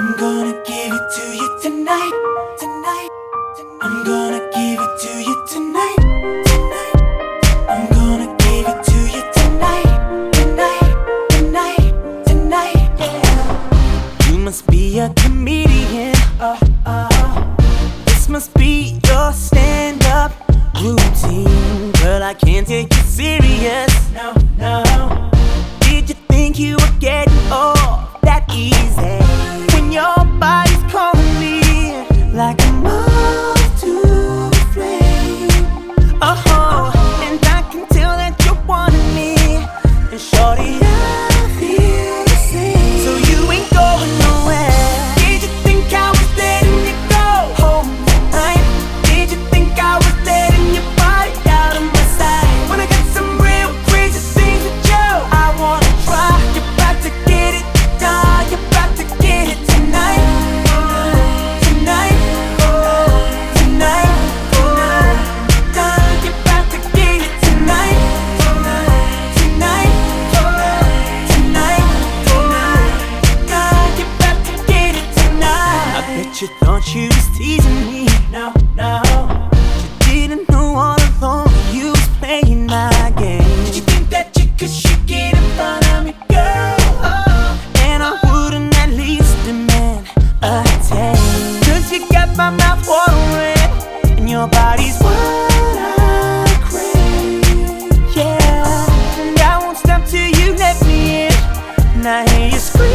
I'm gonna give it to you tonight, tonight. I'm gonna give it to you tonight, tonight. I'm gonna give it to you tonight, tonight, tonight, tonight. Yeah. You must be a comedian. This must be your stand-up routine. Girl, I can't take you serious. No, no. Did you think you were getting off that easy? When your body's calling me like a moth to the flame. And I can tell that you're wanting me. And shorty, I feel the same. So you ain't going nowhere. Did you think I was letting you go home tonight? Did you think I was letting your body out of my sight? When I got some real crazy things with you, I wanna try. You're about to get it done. You're about to get it tonight, tonight, tonight, done. You're about to get it tonight, tonight, tonight, done. You're about to get it tonight. I bet you thought you was teasing me. No, no. You didn't know all along you was playing my game. Did you think that you could shake it in front of me, girl? And I wouldn't at least demand a taste. 'Cause you got my mouth watering, and your body's what I crave. Yeah, and I won't stop till you let me in. And I hear you scream.